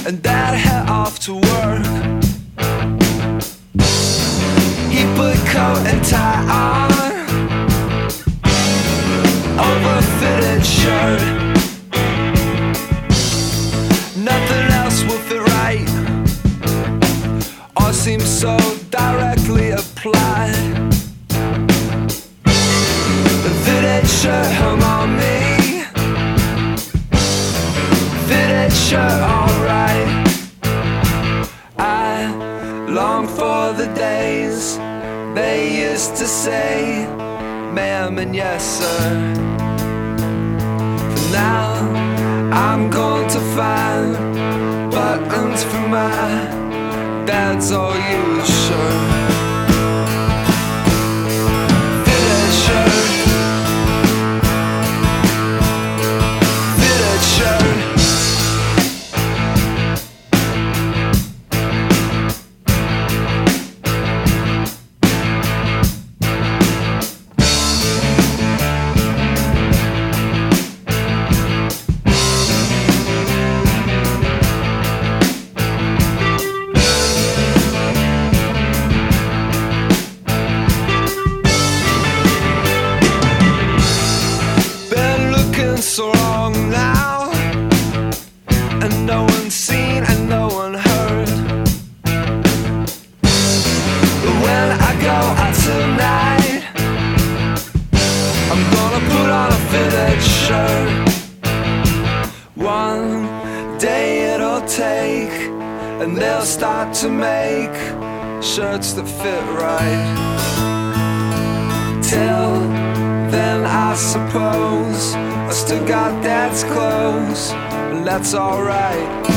and Dad head off to work. He put coat and tie on over a fitted shirt. Nothing else will fit right or seem so directly applied. The fitted shirt hung on me, fitted shirt alright. I long for the days they used to say ma'am and yes sir. For now I'm going to find buttons for my dad's all you shirt. Fitted shirt, fitted shirt. So long now, and no one's seen and no one heard. But when I go out tonight, I'm gonna put on a fitted shirt. One day it'll take, and they'll start to make shirts that fit right. Till then I suppose I still got Dad's clothes, and that's alright.